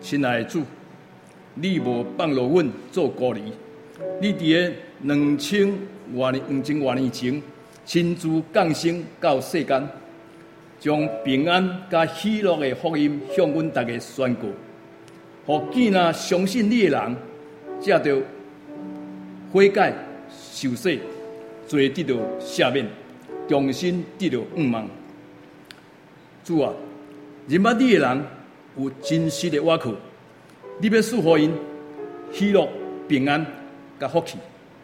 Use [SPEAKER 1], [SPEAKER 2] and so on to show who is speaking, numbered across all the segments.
[SPEAKER 1] 亲爱的主，你无放落阮做孤儿，你伫个2000多年前亲自降生到世间，将平安甲喜乐的福音向阮大家宣告，互见啊相信你的人，才着悔改受洗，罪得到赦免，重新得到盼望。主啊，认捌你的人有真实的倚靠，你要赐予因喜乐、平安甲福气。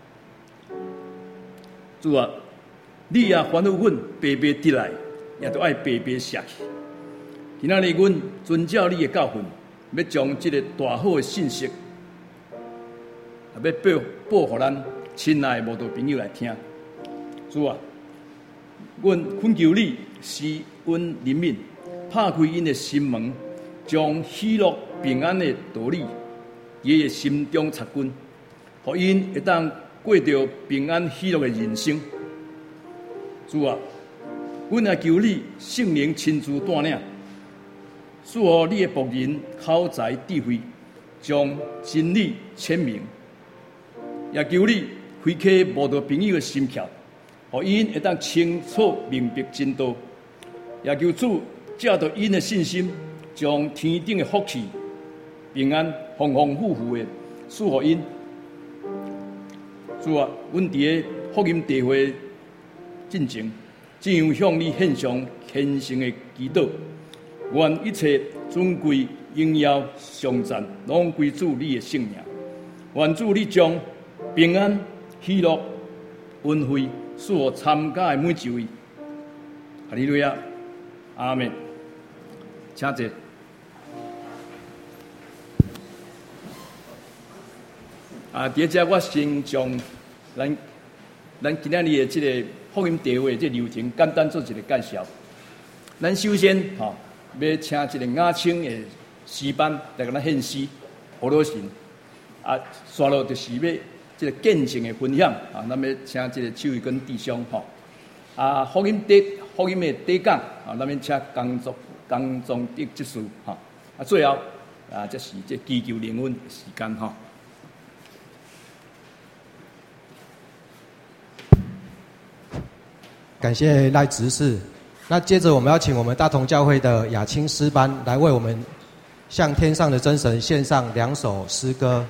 [SPEAKER 1] 主啊，你也吩咐阮白白得来，也着爱白白舍去。今仔日阮遵照你的教训，要将这个大好的信息，要报互咱亲爱的慕道朋友来听。主啊，阮恳求你施恩怜悯，拍开因的心门，将喜乐平安的道理，伊的心中插根，互因会当过着平安喜乐的人生。主啊，阮也求你圣灵亲自带领，赐予你的仆人口才智慧，将真理阐明。也求你开启慕道朋友的心窍，互因会当清楚明白真道。也求主借着因的信心，将天顶的福气、平安丰丰富富的赐予因。主啊，阮伫个福音地会进前，这样向你献上虔诚的祈祷，愿一切尊贵、荣耀、颂赞，拢归主你的圣名。愿主你将平安、喜乐、恩惠赐予参加的每一位。哈利路亚，阿们。请坐。伫遮我先将咱今仔日的这个福音地会这流程简单做一个介绍。咱首先要请一个雅青的诗班来给咱献诗，普罗神。刷落就是要这个见证的分享咱要请这个手艺跟弟兄福音的底讲咱要请江中的执事最后这是这祈求灵恩的时间
[SPEAKER 2] 感谢赖执事。那接着我们要请我们大同教会的雅青诗班来为我们向天上的真神献上2首诗歌。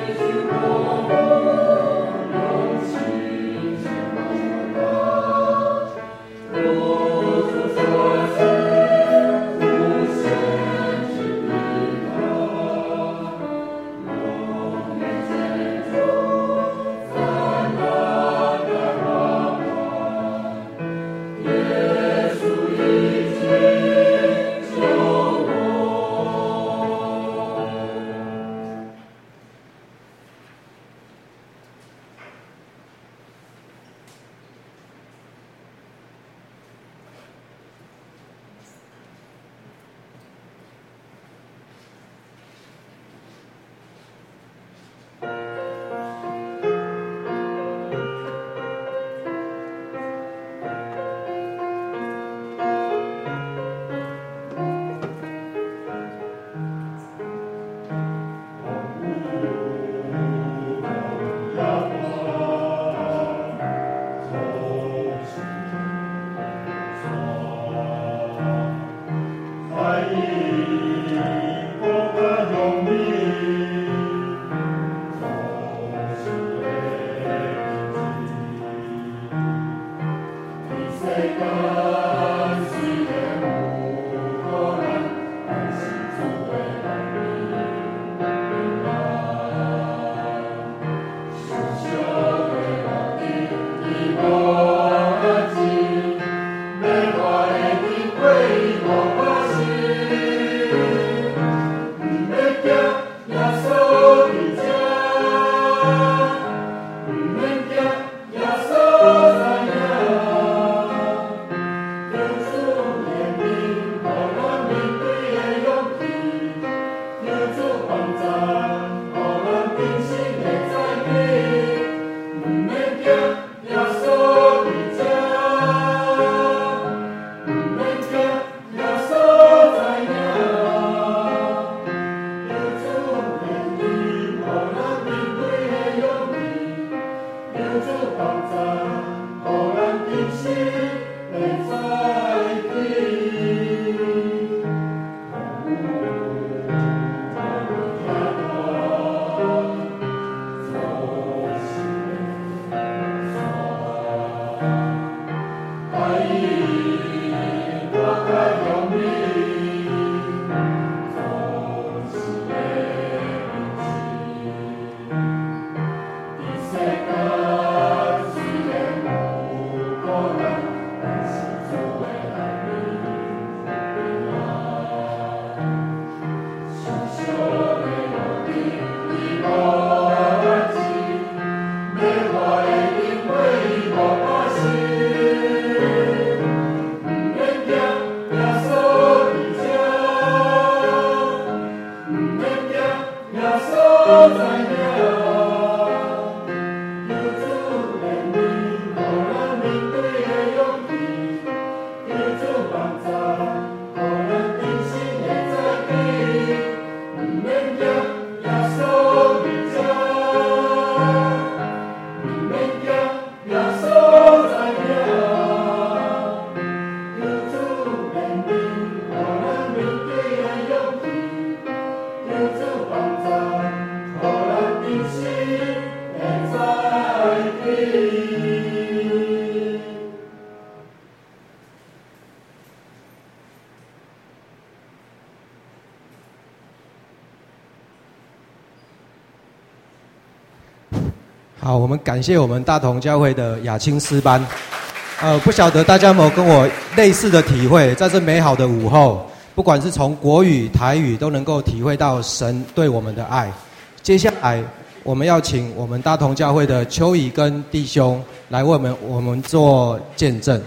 [SPEAKER 2] 好，我们感谢我们大同教会的雅青诗班。不晓得大家有没有跟我类似的体会，在这美好的午后，不管是从国语、台语，都能够体会到神对我们的爱。接下来，我们要请我们大同教会的邱乙跟弟兄来为我们做见证。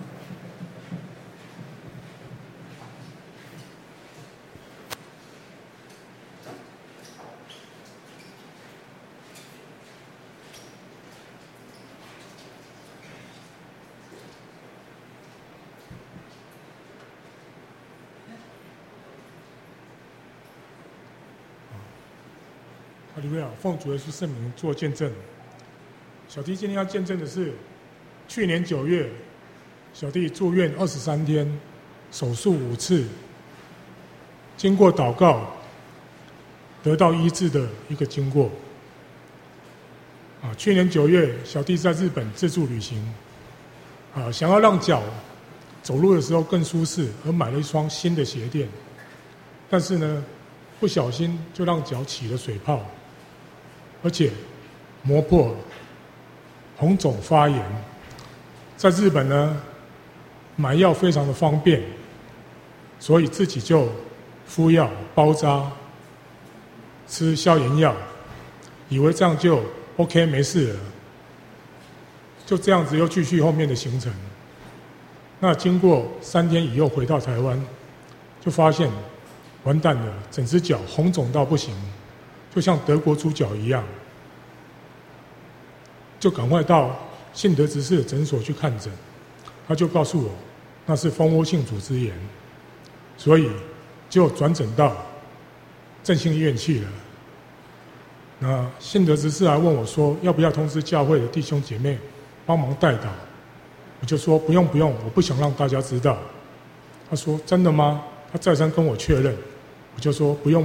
[SPEAKER 3] 哈利路亚！奉主耶稣圣名做见证。小弟今天要见证的是，去年9月，小弟住院23天，手术5次，经过祷告，得到医治的一个经过。 去年9月，小弟在日本自助旅行，想要让脚走路的时候更舒适，而买了一双新的鞋垫，但是呢，不小心就让脚起了水泡，而且磨破了，红肿发炎。在日本呢，买药非常的方便，所以自己就敷药包扎，吃消炎药，以为这样就 OK 没事了，就这样子又继续后面的行程。那经过3天以后回到台湾，就发现完蛋了，整只脚红肿到不行，就像德国猪脚一样，就赶快到信德执事的诊所去看诊。他就告诉我那是蜂窝性组织炎，所以就转诊到振兴医院去了。那信德执事还问我说，要不要通知教会的弟兄姐妹帮忙代祷？我就说不用，我不想让大家知道。他说真的吗？他再三跟我确认，我就说不用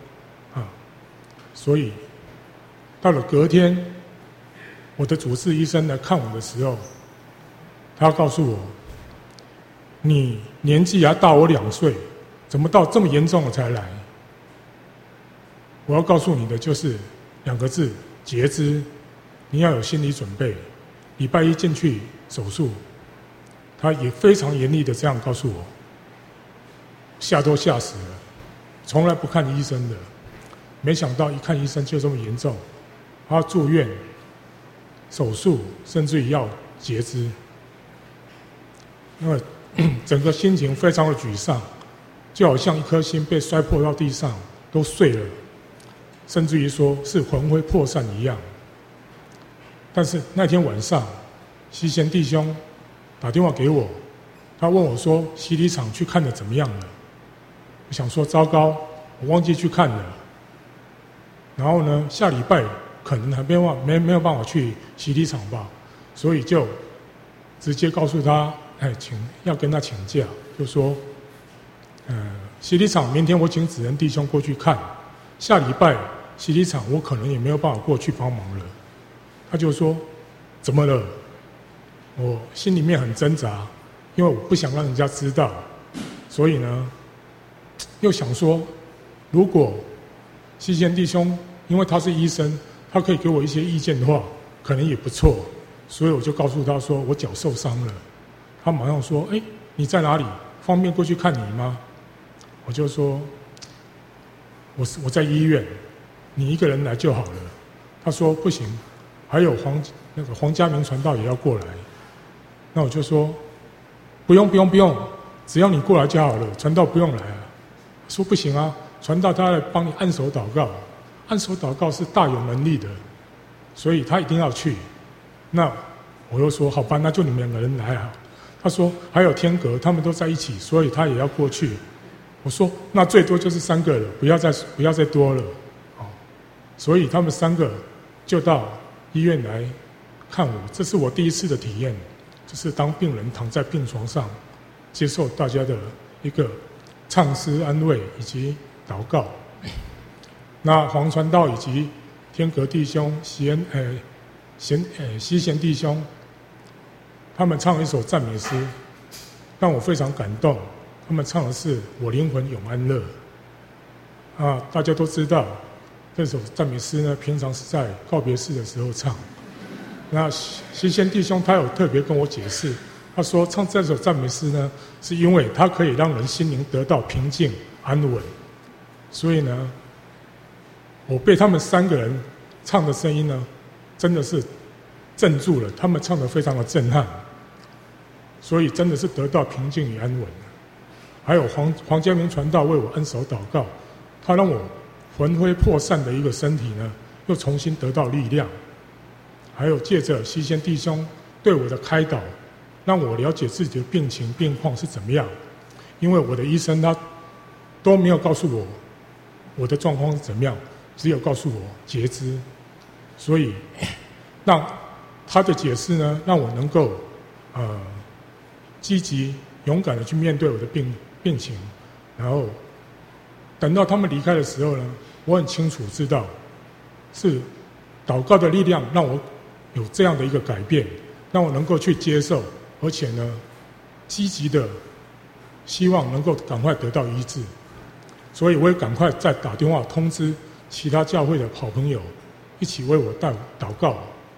[SPEAKER 3] 所以到了隔天，我的主治医生来看我的时候，他告诉我，你年纪还大我2岁，怎么到这么严重了才来？我要告诉你的就是2个字：截肢。你要有心理准备。礼拜1进去手术，他也非常严厉的这样告诉我，吓都吓死了，从来不看医生的，没想到一看医生就这么严重，他住院、手术，甚至于要截肢。那么整个心情非常的沮丧，就好像一颗心被摔破到地上都碎了，甚至于说是魂飞魄散一样。但是那天晚上，西贤弟兄打电话给我，他问我说洗礼场去看的怎么样了？我想说糟糕，我忘记去看了。然后呢，下礼拜可能还没有办法去洗礼场吧，所以就直接告诉他，要跟他请假，就说，洗礼场明天我请子仁弟兄过去看，下礼拜洗礼场我可能也没有办法过去帮忙了。他就说，怎么了？我心里面很挣扎，因为我不想让人家知道，所以呢，又想说，如果西贤弟兄因为他是医生，他可以给我一些意见的话，可能也不错。所以我就告诉他说，我脚受伤了。他马上说，你在哪里？方便过去看你吗？我就说，我在医院，你一个人来就好了。他说不行，还有黄家明传道也要过来。那我就说，不用，只要你过来就好了，传道不用来啊。说不行啊，传道他来帮你按手祷告，按手祷告是大有能力的，所以他一定要去。那我又说好吧，那就你们2个人来啊。他说还有天格，他们都在一起，所以他也要过去。我说那最多就是3个了，不要再多了。所以他们3个就到医院来看我，这是我第一次的体验，就是当病人躺在病床上，接受大家的一个唱诗安慰以及祷告。那黄传道以及天格弟兄、西贤弟兄，他们唱了一首赞美诗，让我非常感动。他们唱的是“我灵魂永安乐”。大家都知道，这首赞美诗呢，平常是在告别式的时候唱。那西贤弟兄他有特别跟我解释，他说唱这首赞美诗呢，是因为它可以让人心灵得到平静安稳。所以呢，我被他们3个人唱的声音呢，真的是镇住了，他们唱得非常的震撼，所以真的是得到平静与安稳。还有黄家明传道为我按手祷告，他让我魂飞魄散的一个身体呢，又重新得到力量。还有借着西贤弟兄对我的开导，让我了解自己的病情病况是怎么样。因为我的医生他都没有告诉我的状况是怎么样，只有告诉我截肢。所以让他的解释呢，让我能够积极勇敢的去面对我的病情。然后等到他们离开的时候呢，我很清楚知道是祷告的力量让我有这样的一个改变，让我能够去接受，而且呢，积极的希望能够赶快得到医治。所以我也赶快再打电话通知其他教会的好朋友，一起为我祷告。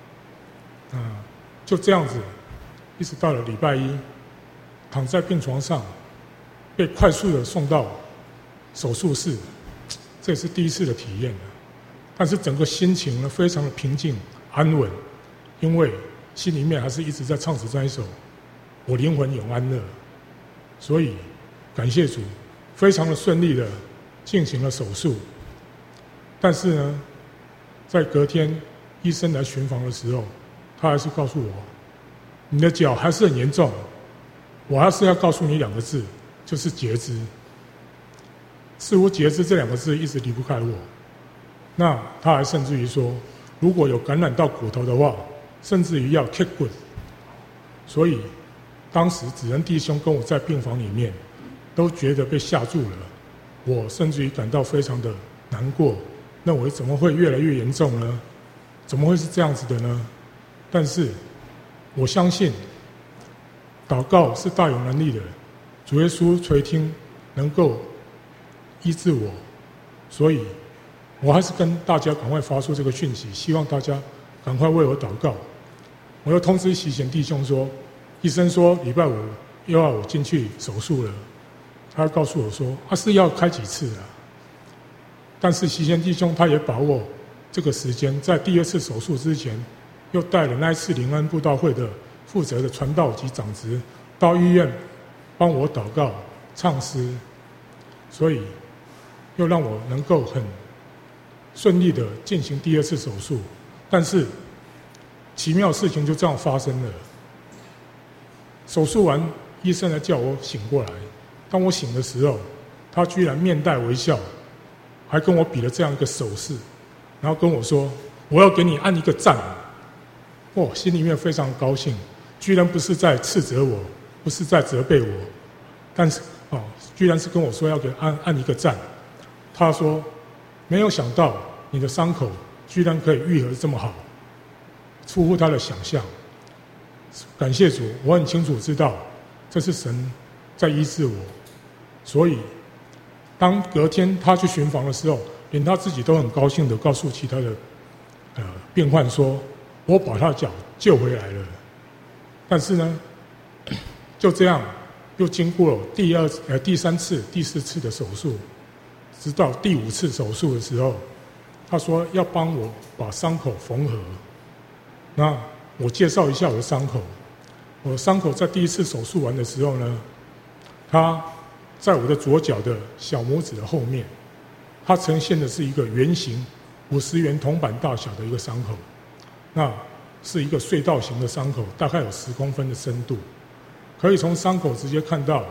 [SPEAKER 3] 就这样子，一直到了礼拜一，躺在病床上，被快速的送到手术室，这也是第一次的体验。但是整个心情呢，非常的平静安稳，因为心里面还是一直在唱着这一首《我灵魂永安乐》，所以感谢主，非常的顺利的进行了手术。但是呢，在隔天医生来巡房的时候，他还是告诉我，你的脚还是很严重，我还是要告诉你2个字，就是截肢。似乎截肢这2个字一直离不开我。那他还甚至于说，如果有感染到骨头的话，甚至于要切骨。所以当时子仁弟兄跟我在病房里面，都觉得被吓住了。我甚至于感到非常的难过，认为怎么会越来越严重呢？怎么会是这样子的呢？但是我相信，祷告是大有能力的，主耶稣垂听，能够医治我，所以我还是跟大家赶快发出这个讯息，希望大家赶快为我祷告。我又通知喜贤弟兄说，医生说礼拜5又要我进去手术了，他告诉我说是要开几次啊？但是喜贤弟兄他也把握这个时间，在第2次手术之前，又带了那一次灵恩布道会的负责的传道及长职到医院帮我祷告唱诗，所以又让我能够很顺利的进行第2次手术。但是奇妙事情就这样发生了。手术完，医生来叫我醒过来。当我醒的时候，他居然面带微笑，还跟我比了这样一个手势，然后跟我说：“我要给你按一个赞。”心里面非常高兴，居然不是在斥责我，不是在责备我，但是居然是跟我说要给按一个赞。他说：“没有想到你的伤口居然可以愈合得这么好，出乎他的想象。”感谢主，我很清楚知道这是神在医治我。所以当隔天他去巡房的时候，连他自己都很高兴的告诉其他的病患说，我把他的脚救回来了。但是呢，就这样又经过了第3次、第4次的手术，直到第5次手术的时候，他说要帮我把伤口缝合。那我介绍一下我的伤口。我的伤口在第1次手术完的时候呢，它在我的左脚的小拇指的后面，它呈现的是一个圆形50元铜板大小的一个伤口。那是一个隧道型的伤口，大概有10公分的深度，可以从伤口直接看到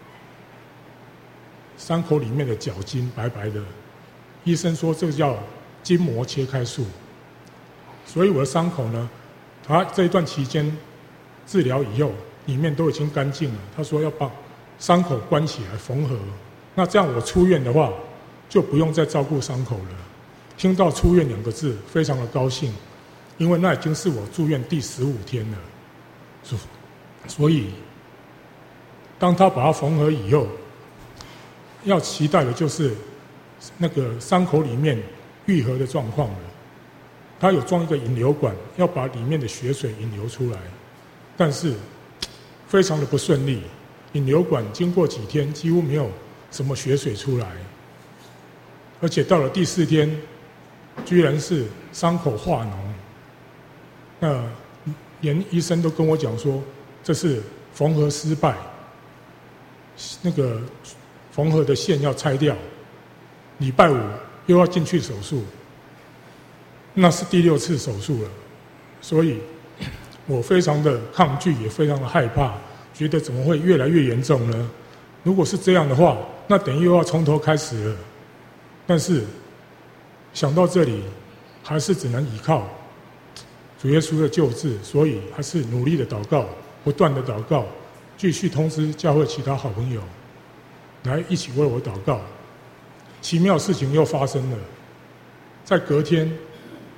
[SPEAKER 3] 伤口里面的角筋白白的。医生说这个叫筋膜切开术。所以我的伤口呢，他这一段期间治疗以后，里面都已经干净了。他说要把伤口关起来缝合。那这样我出院的话，就不用再照顾伤口了。听到出院2个字，非常的高兴，因为那已经是我住院第15天了。所以当他把它缝合以后，要期待的就是那个伤口里面愈合的状况了。他有装一个引流管，要把里面的血水引流出来，但是非常的不顺利。引流管经过几天几乎没有什么血水出来，而且到了第4天，居然是伤口化脓。那连医生都跟我讲说，这是缝合失败，那个缝合的线要拆掉，礼拜5又要进去手术。那是第6次手术了，所以我非常的抗拒，也非常的害怕，觉得怎么会越来越严重呢？如果是这样的话，那等于又要从头开始了。但是想到这里，还是只能依靠主耶稣的救治，所以还是努力的祷告，不断的祷告，继续通知教会其他好朋友来一起为我祷告。奇妙事情又发生了，在隔天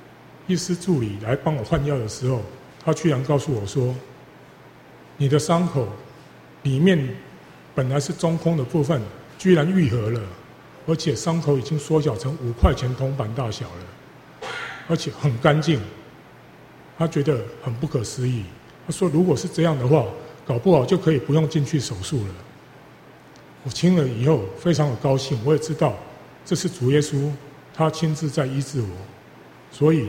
[SPEAKER 3] 医师助理来帮我换药的时候，他居然告诉我说：“你的伤口里面本来是中空的部分，居然愈合了，而且伤口已经缩小成5块钱铜板大小了，而且很干净。”他觉得很不可思议。他说：“如果是这样的话，搞不好就可以不用进去手术了。”我听了以后非常的高兴，我也知道这是主耶稣他亲自在医治我，所以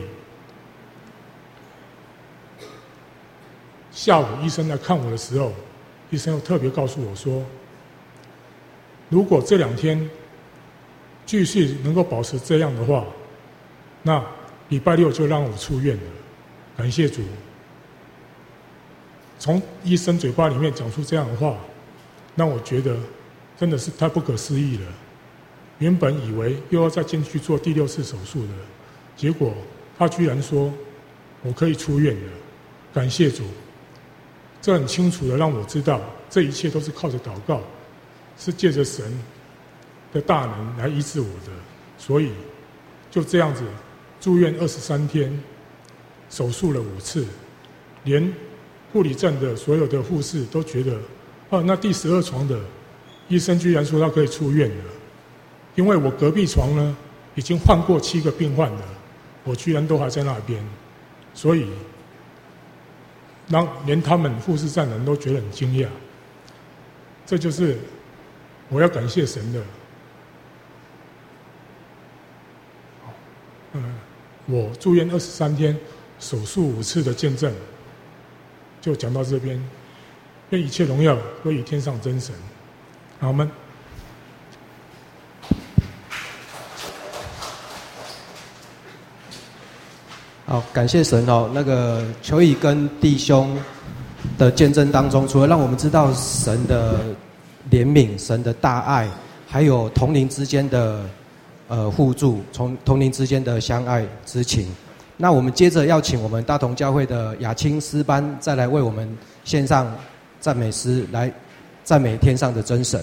[SPEAKER 3] 下午医生来看我的时候，医生又特别告诉我说，如果这2天继续能够保持这样的话，那礼拜6就让我出院了。感谢主。从医生嘴巴里面讲出这样的话，让我觉得真的是太不可思议了。原本以为又要再进去做第6次手术的，结果他居然说我可以出院了。感谢主。这很清楚的让我知道，这一切都是靠着祷告，是借着神的大能来医治我的。所以就这样子住院23天，手术了5次，连护理站的所有的护士都觉得，那第12床的医生居然说他可以出院了。因为我隔壁床呢已经换过7个病患了，我居然都还在那边，所以连他们护士站的人都觉得很惊讶。这就是我要感谢神的。我住院23天，手术5次的见证，就讲到这边。愿一切荣耀归于天上真神。阿们。
[SPEAKER 2] 好，感谢神哦。那个求以跟弟兄的见证当中，除了让我们知道神的怜悯、神的大爱，还有同龄之间的互助，同龄之间的相爱之情。那我们接着要请我们大同教会的雅青诗班再来为我们献上赞美诗，来赞美天上的真神。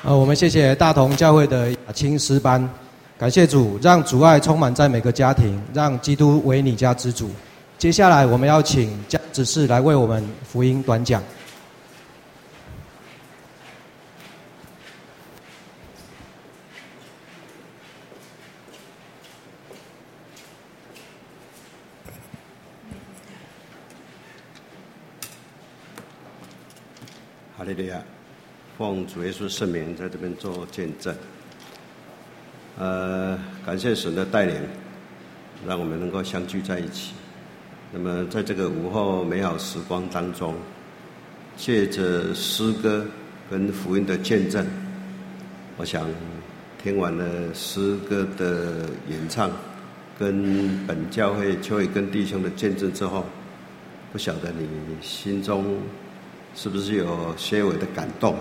[SPEAKER 2] 我们谢谢大同教会的雅青诗班，感谢主，让主爱充满在每个家庭，让基督为你家之主。接下来我们要请江执事来为我们福音短讲。
[SPEAKER 4] 哈利路亚，奉主耶稣圣名在这边做见证。感谢神的带领，让我们能够相聚在一起。那么在这个午后美好时光当中，借着诗歌跟福音的见证，我想听完了诗歌的演唱，跟本教会邱伟跟弟兄的见证之后，不晓得你心中是不是有些微的感动？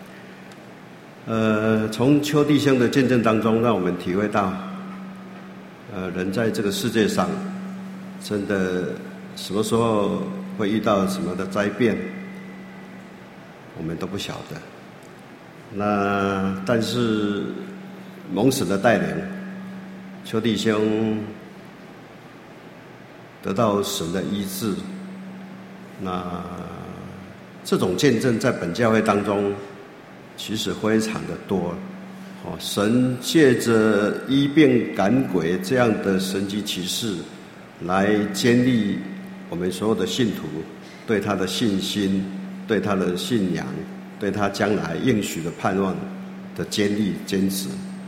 [SPEAKER 4] 从邱弟兄的见证当中，让我们体会到，人在这个世界上，真的什么时候会遇到什么的灾变，我们都不晓得。那但是蒙神的带领，邱弟兄得到神的医治，那这种见证在本教会当中其实非常的多。神借着医病赶鬼这样的神迹奇事，来坚立我们所有的信徒对他的信心、对他的信仰、对他将来应许的盼望的坚立坚持。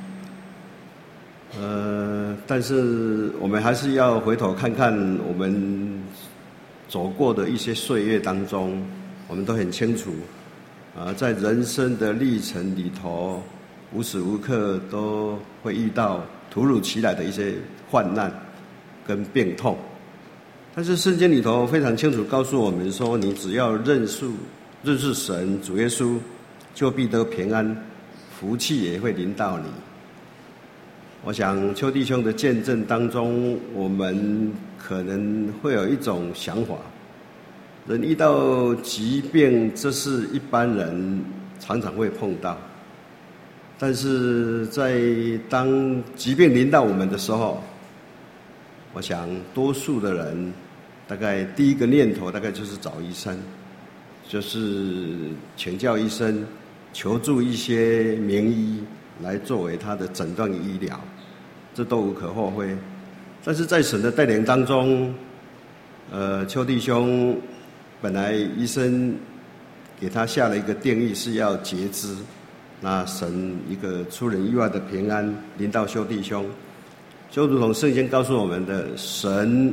[SPEAKER 4] 但是我们还是要回头看看我们走过的一些岁月当中，我们都很清楚，在人生的历程里头，无时无刻都会遇到突如其来的一些患难跟病痛。但是圣经里头非常清楚告诉我们说，你只要认识神主耶稣，就必得平安，福气也会临到你。我想邱弟兄的见证当中，我们可能会有一种想法，人遇到疾病，这是一般人常常会碰到，但是在当疾病临到我们的时候，我想多数的人大概第一个念头大概就是找医生，就是请教医生，求助一些名医来作为他的诊断医疗，这都无可厚非。但是在神的带领当中，邱弟兄本来医生给他下了一个定义是要截肢，那神一个出人意外的平安临到邱弟兄，就如同圣经告诉我们的，神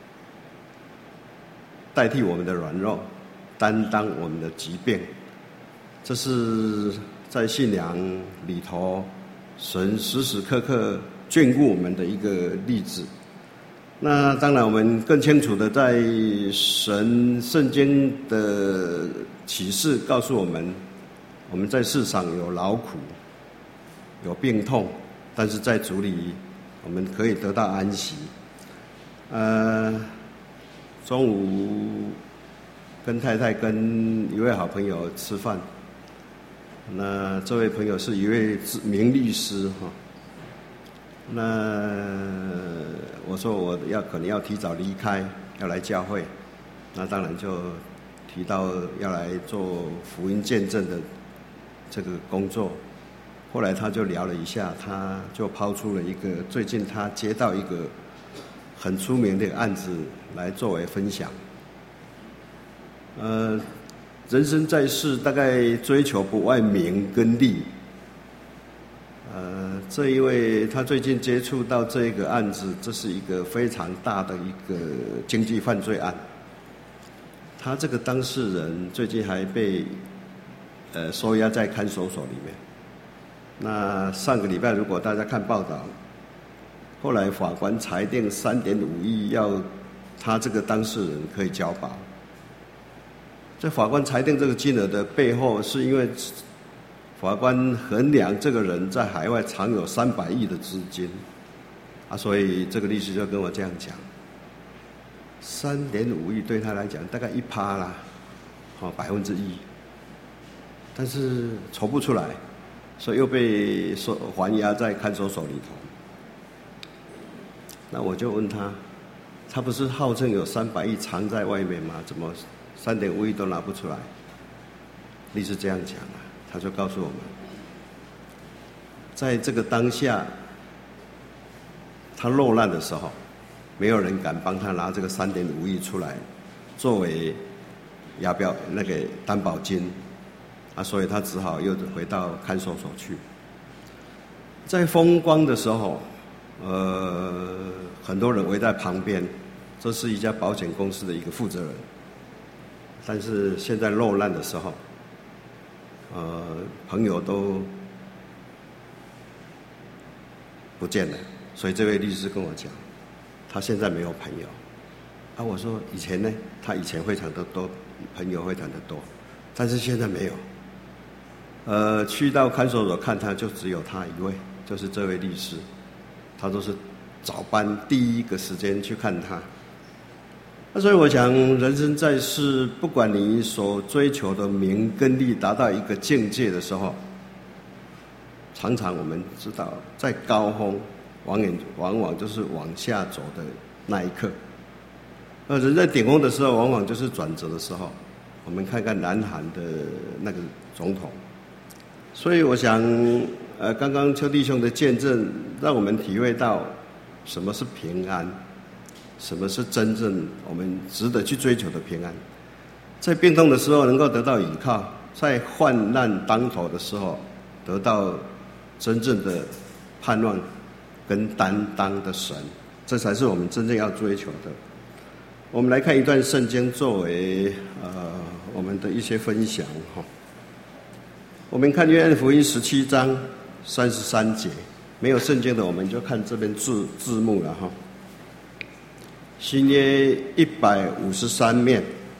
[SPEAKER 4] 代替我们的软弱，担当我们的疾病，这是在信仰里头神时时刻刻眷顾我们的一个例子。那当然我们更清楚的在神圣经的启示告诉我们，我们在世上有劳苦有病痛，但是在主里我们可以得到安息。中午跟太太跟一位好朋友吃饭，那这位朋友是一位名律师哈。那我说我可能要提早离开，要来教会，那当然就提到要来做福音见证的这个工作。后来他就聊了一下，他就抛出了一个最近他接到一个很出名的案子来作为分享。人生在世，大概追求不外名跟利。这一位他最近接触到这个案子，这是一个非常大的一个经济犯罪案。他这个当事人最近还被收押在看守所里面。那上个礼拜如果大家看报道，后来法官裁定3.5亿要他这个当事人可以交保。这法官裁定这个金额的背后，是因为法官衡量这个人在海外藏有300亿的资金，所以这个律师就跟我这样讲，3.5亿对他来讲大概1%啦，1%，但是筹不出来， 所以又被还押在看守所里头。那我就问他，他不是号称有300亿藏在外面吗？怎么3.5亿都拿不出来？律师这样讲啊，他就告诉我们，在这个当下，他落难的时候，没有人敢帮他拿这个3.5亿出来，作为那个担保金啊，所以他只好又回到看守所去。在风光的时候，很多人围在旁边，这是一家保险公司的一个负责人。但是现在落难的时候，朋友都不见了，所以这位律师跟我讲，他现在没有朋友。啊，我说以前呢，他以前非常的多，朋友非常的多，但是现在没有。去到看守所看他，就只有他一位，就是这位律师，他都是早班第一个时间去看他。那所以我想，人生在世，不管你所追求的名跟利达到一个境界的时候，常常我们知道，在高峰往往就是往下走的那一刻。人在顶峰的时候，往往就是转折的时候。我们看看南韩的那个总统。所以我想，刚刚邱弟兄的见证，让我们体会到什么是平安，什么是真正我们值得去追求的平安。在病痛的时候能够得到依靠，在患难当头的时候得到真正的盼望跟担当的神，这才是我们真正要追求的。我们来看一段圣经作为我们的一些分享哈。我们看约翰福音17章33节，没有圣经的我们就看这边字幕了哈。新约153面，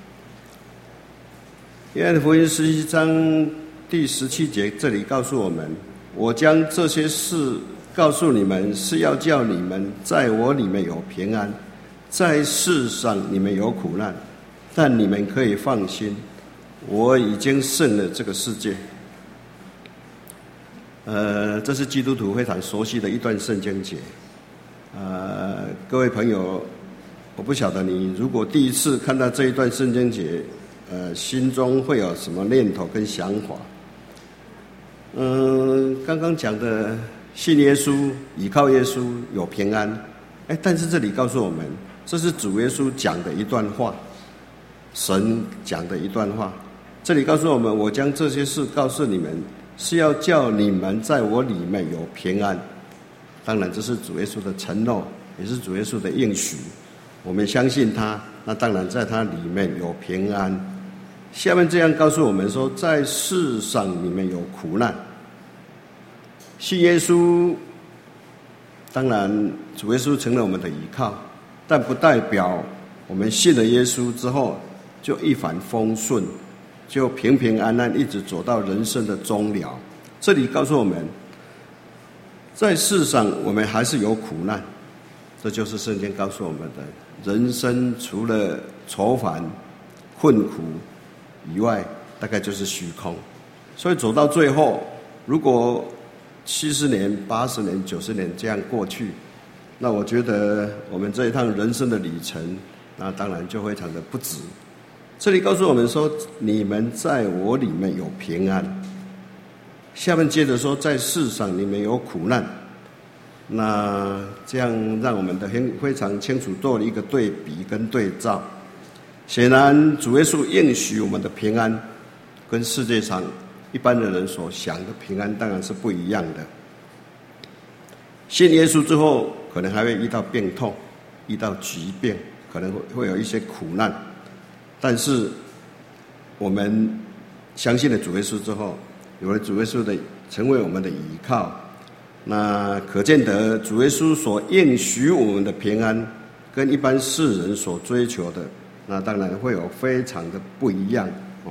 [SPEAKER 4] 约翰福音17章第17节，这里告诉我们：我将这些事告诉你们，是要叫你们在我里面有平安，在世上你们有苦难，但你们可以放心，我已经胜了这个世界。这是基督徒非常熟悉的一段圣经节。各位朋友，我不晓得你如果第一次看到这一段圣经节，心中会有什么念头跟想法？刚刚讲的信耶稣、倚靠耶稣有平安，但是这里告诉我们，这是主耶稣讲的一段话，神讲的一段话。这里告诉我们，我将这些事告诉你们，是要叫你们在我里面有平安。当然这是主耶稣的承诺，也是主耶稣的应许，我们相信他，那当然在他里面有平安。下面这样告诉我们说，在世上你们有苦难。信耶稣，当然主耶稣成了我们的依靠，但不代表我们信了耶稣之后就一帆风顺，就平平安安一直走到人生的终了。这里告诉我们，在世上我们还是有苦难，这就是圣经告诉我们的。人生除了愁烦困苦以外，大概就是虚空。所以走到最后，如果70年、80年、90年这样过去，那我觉得我们这一趟人生的旅程，那当然就非常的不值。这里告诉我们说，你们在我里面有平安。下面接着说，在世上你们有苦难。那这样让我们的非常清楚做了一个对比跟对照。显然主耶稣应许我们的平安，跟世界上一般的人所想的平安当然是不一样的。信耶稣之后，可能还会遇到病痛，遇到疾病，可能会有一些苦难。但是我们相信了主耶稣之后，有了主耶稣的成为我们的依靠，那可见得主耶稣所应许我们的平安，跟一般世人所追求的，那当然会有非常的不一样。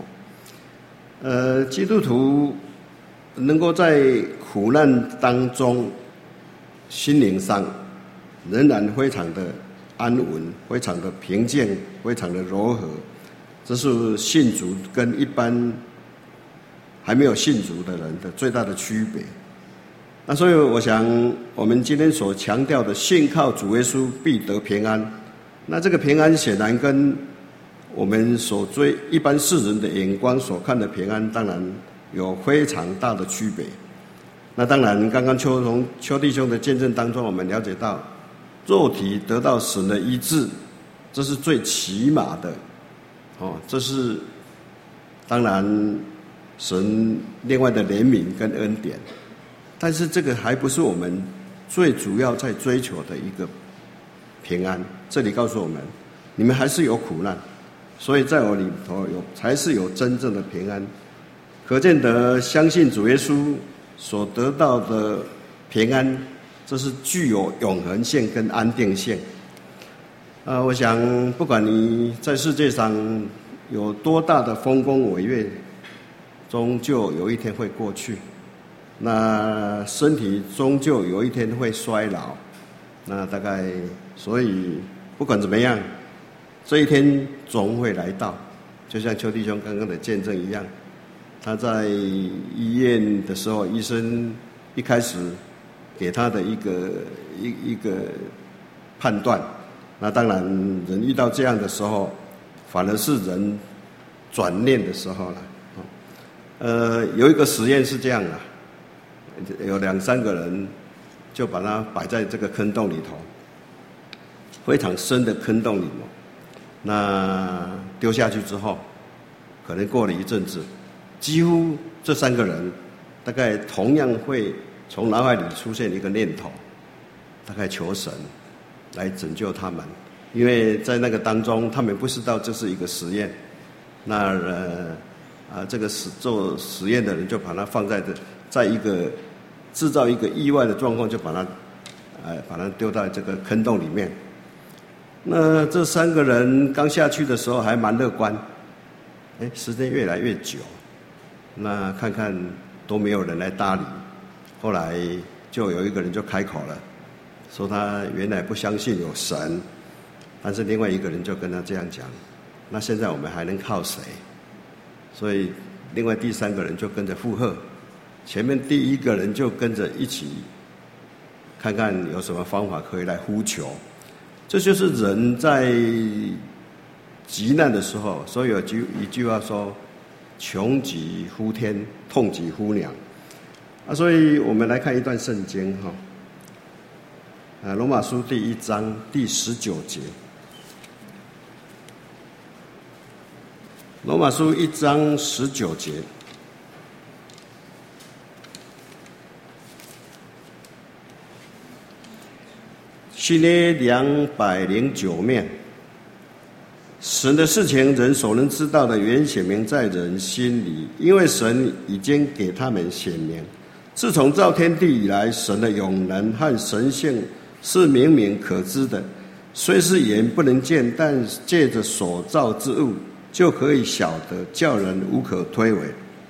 [SPEAKER 4] 基督徒能够在苦难当中，心灵上仍然非常的安稳，非常的平静，非常的柔和。这是信主跟一般还没有信主的人的最大的区别。那所以我想，我们今天所强调的信靠主耶稣必得平安，那这个平安显然跟我们所追一般世人的眼光所看的平安，当然有非常大的区别。那当然，刚刚邱弟兄的见证当中，我们了解到，肉体得到神的医治，这是最起码的，这是当然神另外的怜悯跟恩典。但是这个还不是我们最主要在追求的一个平安。这里告诉我们，你们还是有苦难，所以在我里头才是有真正的平安。可见得相信主耶稣所得到的平安，这是具有永恒性跟安定性。我想不管你在世界上有多大的丰功伟业，终究有一天会过去。那身体终究有一天会衰老，那大概所以不管怎么样，这一天总会来到。就像邱弟兄刚刚的见证一样，他在医院的时候，医生一开始给他的一个判断，那当然人遇到这样的时候，反而是人转念的时候了。有一个实验是这样的，有2-3个人就把它摆在这个坑洞里头，非常深的坑洞里头。那丢下去之后，可能过了一阵子，几乎这3个人大概同样会从脑海里出现一个念头，大概求神来拯救他们，因为在那个当中，他们不知道这是一个实验。那这个做实验的人就把它放在一个制造一个意外的状况，就把它丢到这个坑洞里面。那这3个人刚下去的时候还蛮乐观，时间越来越久，那看看都没有人来搭理，后来就有一个人就开口了，说他原来不相信有神，但是另外一个人就跟他这样讲，那现在我们还能靠谁？所以另外第3个人就跟着附和，前面第1个人就跟着一起看看有什么方法可以来呼求。这就是人在急难的时候，所以有一句话说，穷极呼天，痛极呼娘。所以我们来看一段圣经罗马书第1章第19节。罗马书1章19节，序列209面，神的事情人所能知道的原显明在人心里，因为神已经给他们显明。自从造天地以来，神的永能和神性是明明可知的，虽是眼不能见，但借着所造之物就可以晓得，叫人无可推诿。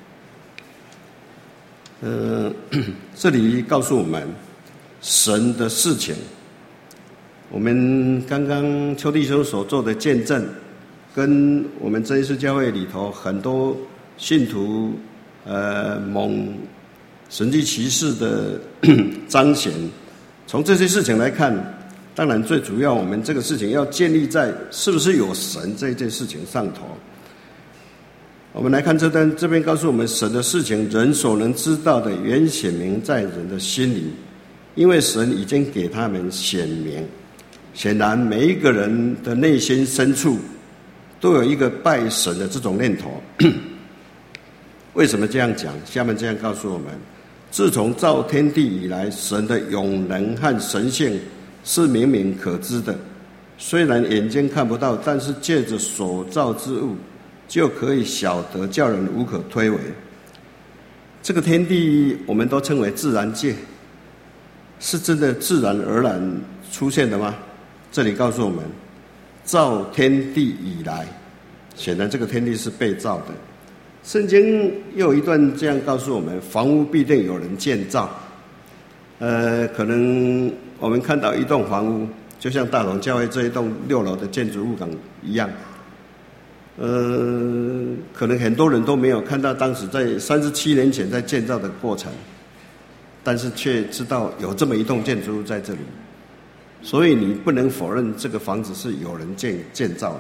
[SPEAKER 4] 这里告诉我们神的事情。我们刚刚邱弟兄所做的见证，跟我们真耶稣教会里头很多信徒蒙神迹奇事的彰显，从这些事情来看，当然最主要我们这个事情要建立在是不是有神这件事情上头。我们来看这边告诉我们，神的事情人所能知道的原显明在人的心里，因为神已经给他们显明。显然每一个人的内心深处都有一个拜神的这种念头。为什么这样讲？下面这样告诉我们，自从造天地以来，神的永能和神性是明明可知的，虽然眼睛看不到，但是借着所造之物就可以晓得，叫人无可推诿。这个天地我们都称为自然界，是真的自然而然出现的吗？这里告诉我们，造天地以来，显然这个天地是被造的。圣经又有一段这样告诉我们，房屋必定有人建造。可能我们看到一栋房屋，就像大同教会这一栋6楼的建筑物一样， 可能很多人都没有看到当时在37年前在建造的过程，但是却知道有这么一栋建筑物在这里，所以你不能否认这个房子是有人建造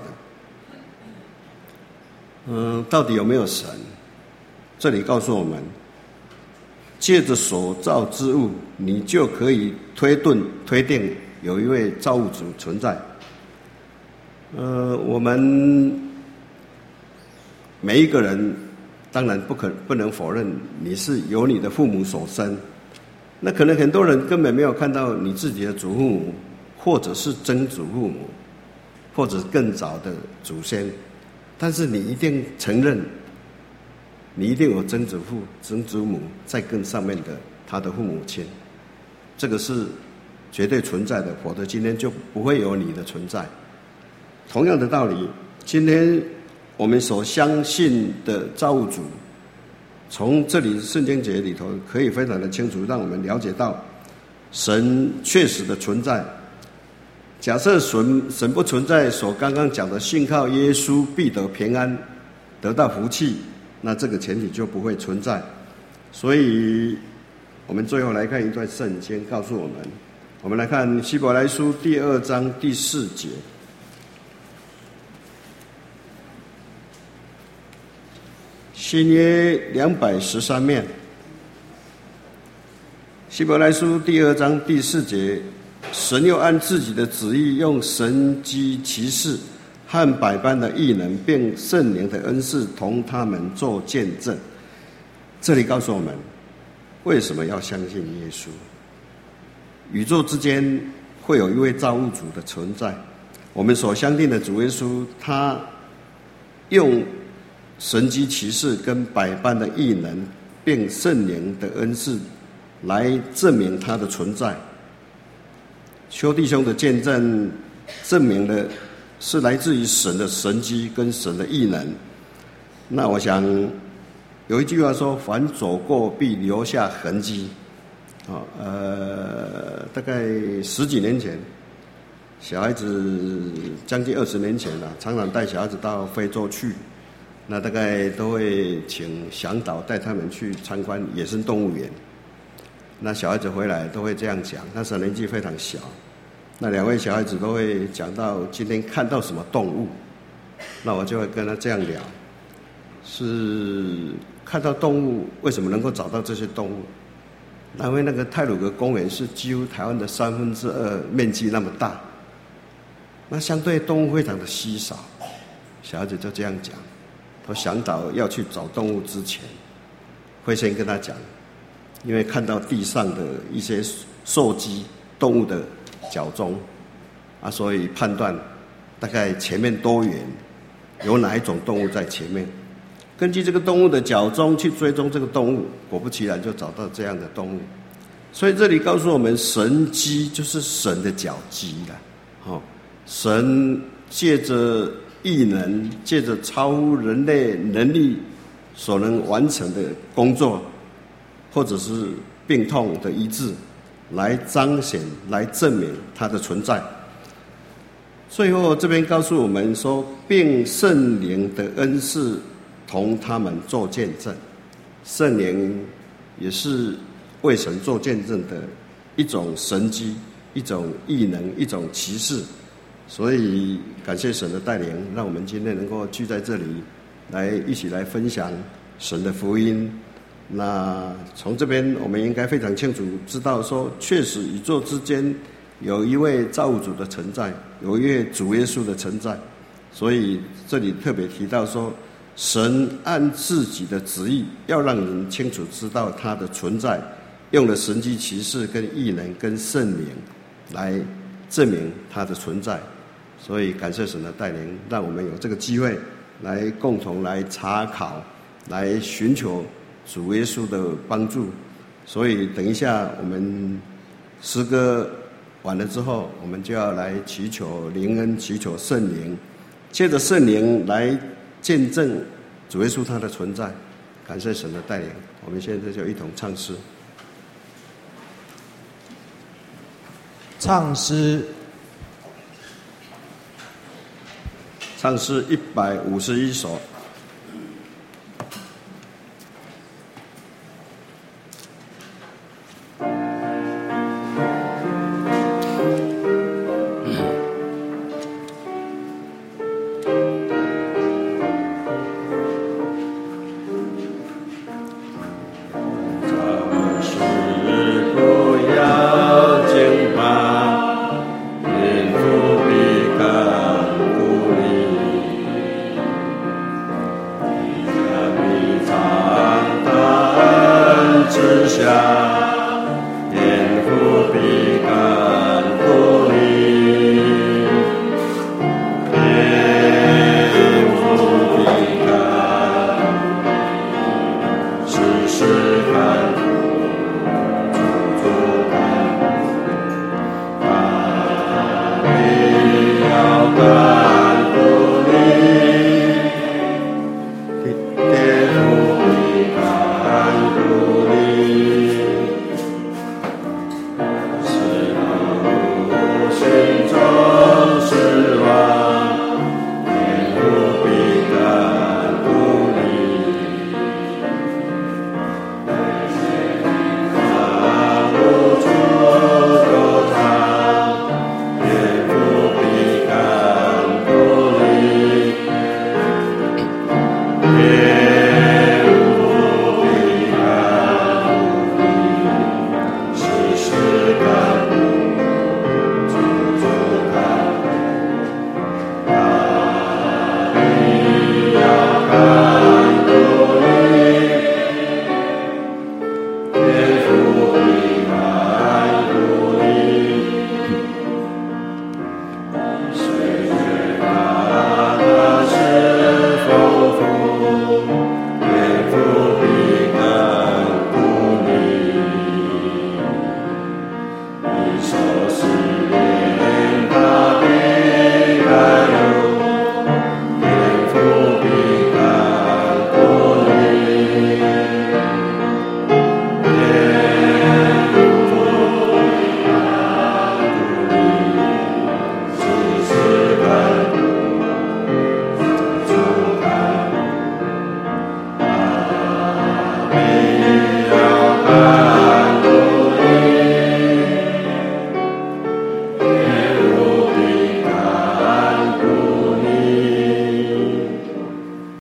[SPEAKER 4] 的。到底有没有神？这里告诉我们，借着所造之物，你就可以推定有一位造物主存在。我们每一个人当然不能否认你是由你的父母所生，那可能很多人根本没有看到你自己的祖父母，或者是曾祖父母，或者更早的祖先，但是你一定承认，你一定有曾祖父、曾祖母在更上面的他的父母亲，这个是绝对存在的，否则今天就不会有你的存在。同样的道理，今天我们所相信的造物主，从这里圣经节里头可以非常的清楚让我们了解到神确实的存在。假设神不存在，所刚刚讲的信靠耶稣必得平安，得到福气，那这个前提就不会存在。所以我们最后来看一段圣经告诉我们来看希伯来书第2章第4节。新约213面，希伯来书第2章第4节，神又按自己的旨意，用神迹奇事和百般的异能，并圣灵的恩赐，同他们做见证。这里告诉我们，为什么要相信耶稣？宇宙之间会有一位造物主的存在，我们所相信的主耶稣，他用神迹奇事跟百般的异能，并圣灵的恩赐来证明他的存在。邱弟兄的见证证明的是来自于神的神迹跟神的异能。那我想有一句话说，凡走过必留下痕迹。大概10几年前，小孩子将近20年前了，常常带小孩子到非洲去，那大概都会请向导带他们去参观野生动物园。那小孩子回来都会这样讲，那时候年纪非常小，那2位小孩子都会讲到今天看到什么动物，那我就会跟他这样聊，是看到动物，为什么能够找到这些动物？因为那个太鲁阁公园是几乎台湾的2/3面积那么大，那相对动物非常的稀少。小孩子就这样讲，他向导要去找动物之前，会先跟他讲，因为看到地上的一些兽迹动物的脚踪啊，所以判断大概前面多远有哪一种动物在前面，根据这个动物的脚踪去追踪这个动物，果不其然就找到这样的动物。所以这里告诉我们，神迹就是神的脚迹了。神借着异能，借着超乎人类能力所能完成的工作，或者是病痛的医治，来彰显、来证明他的存在。最后这边告诉我们说，并圣灵的恩赐同他们做见证。圣灵也是为神做见证的一种神迹、一种异能、一种奇事。所以感谢神的带领，让我们今天能够聚在这里，来一起来分享神的福音。那从这边我们应该非常清楚知道说，确实宇宙之间有一位造物主的存在，有一位主耶稣的存在。所以这里特别提到说，神按自己的旨意，要让人清楚知道他的存在，用了神迹奇事跟异能跟圣灵来证明他的存在。所以感谢神的带领，让我们有这个机会来共同来查考，来寻求主耶稣的帮助。所以等一下我们诗歌完了之后，我们就要来祈求灵恩，祈求圣灵，借着圣灵来见证主耶稣他的存在。感谢神的带领，我们现在就一同唱诗。
[SPEAKER 2] 唱诗
[SPEAKER 4] 唱诗151首。